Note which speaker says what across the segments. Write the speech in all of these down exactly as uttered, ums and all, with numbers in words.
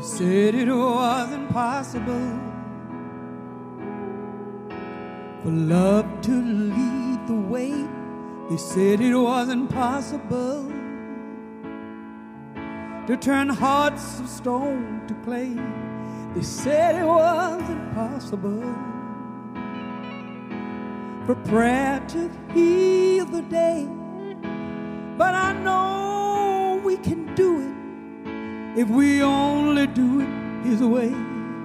Speaker 1: They said it was impossible for love to lead the way. They said it was impossible to turn hearts of stone to clay. They said it was impossible for prayer to heal the day. But I know we can do it if we only do it His way.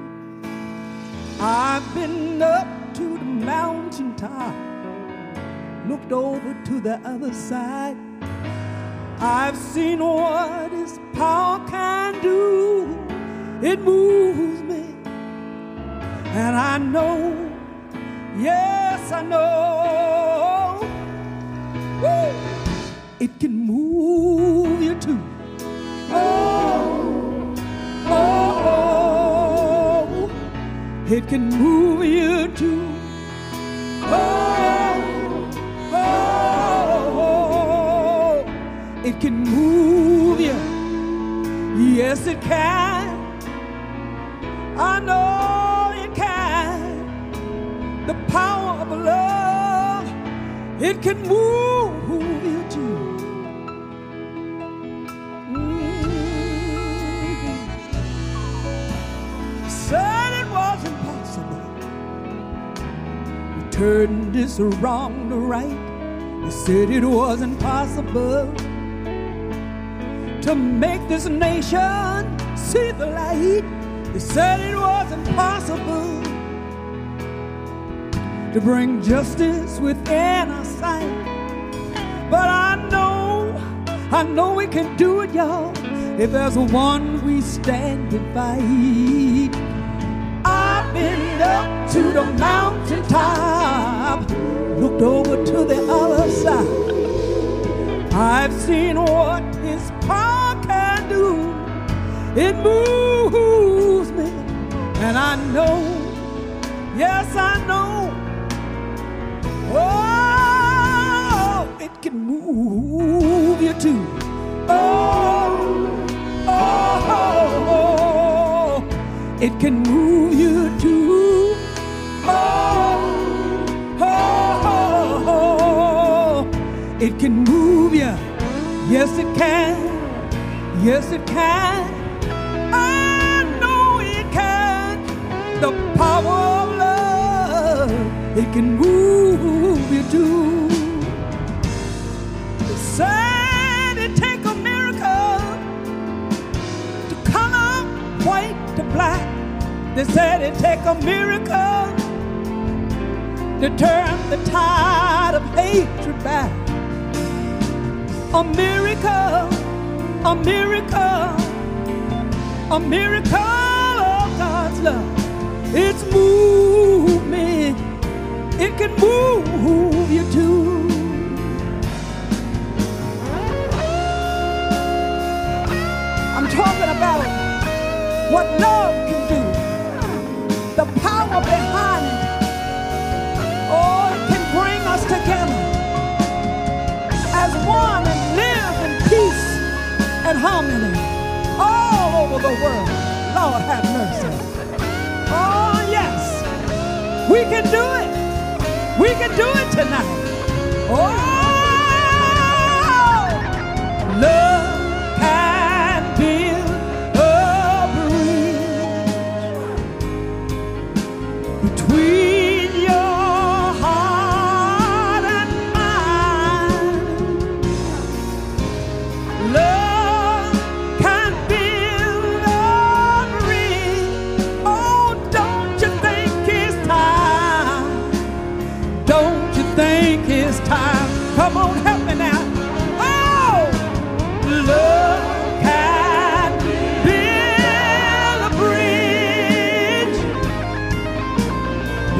Speaker 1: I've been up to the mountaintop, looked over to the other side. I've seen what His power can do. It moves me, and I know, yes, I know, woo, it can move you too. Oh, oh, oh, it can move you too. Oh, oh, oh, it can move you. Yes, it can. I know it can. The power of love, it can move you too. Mm-hmm. Said it was impossible. We turned this wrong to right. They said it was impossible to make this nation see the light. They said it was impossible to bring justice within our sight. But I know, I know we can do it, y'all, if there's one we stand and fight. I've been up to the mountaintop, looked over to the other side. I've seen what His power can do. It moves me, and I know, yes, I know, oh, it can move you too. Oh, oh, oh, oh, it can move you too. Oh, oh, oh, oh, it can move you. Yes, it can. Yes, it can. The power of love, it can move you too. They said it take a miracle to color white to black. They said it take a miracle to turn the tide of hatred back. A miracle, a miracle, a miracle of God's love. It's moved me. It can move you too. I'm talking about what love can do. The power behind it. Oh, it can bring us together as one and live in peace and harmony all over the world. Lord have mercy. Oh, yes, we can do it. We can do it tonight. Oh, love can build a bridge between your heart and mine. Love can build a bridge. Oh, don't you think it's time? Don't you think it's time? Come on, help me now. Oh, love can build a bridge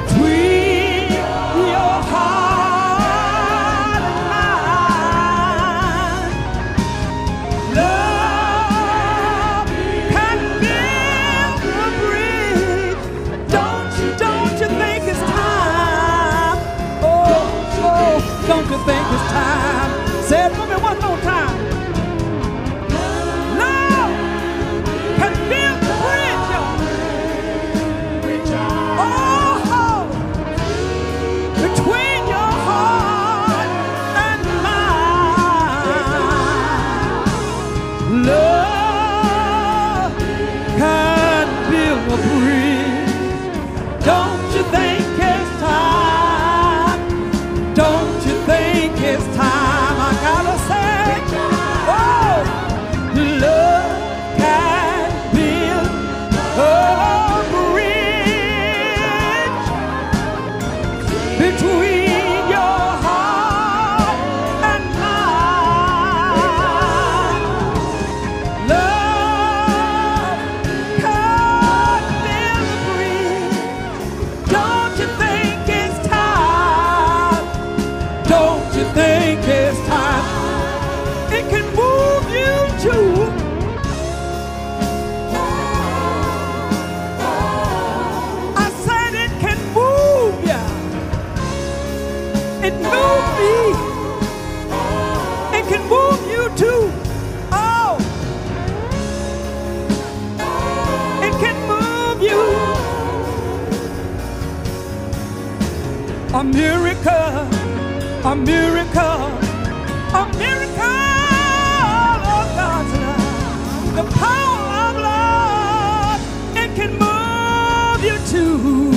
Speaker 1: Don't you think it's time? Don't you think it's time? I gotta say, oh, love can build a bridge between your heart and mine. Love can build a bridge. Don't you think it's time? Don't you think it's time? It can move you too. I said it can move ya. It moved me. It can move you too. Oh, it can move you. A miracle, a miracle, a miracle of God's love. The power of love, it can move you too.